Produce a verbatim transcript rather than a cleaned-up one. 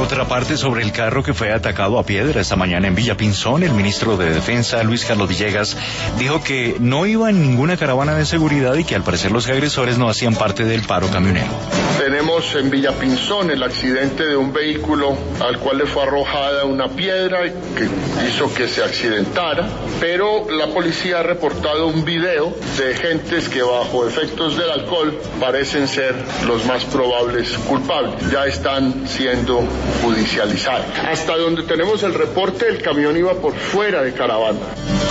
otra parte, sobre el carro que fue atacado a piedra esta mañana en Villa Pinzón, el ministro de Defensa, Luis Carlos Villegas, dijo que no iba en ninguna caravana de seguridad y que al parecer los agresores no hacían parte del paro camionero. Tenemos en Villa Pinzón el accidente de un vehículo al cual le fue arrojada una piedra que hizo que se accidentara, pero la policía ha reportado un video de gentes que bajo efectos del alcohol parecen ser los más probables culpables. Ya están siendo judicializados. Hasta donde tenemos el reporte, el camión iba por fuera de caravana.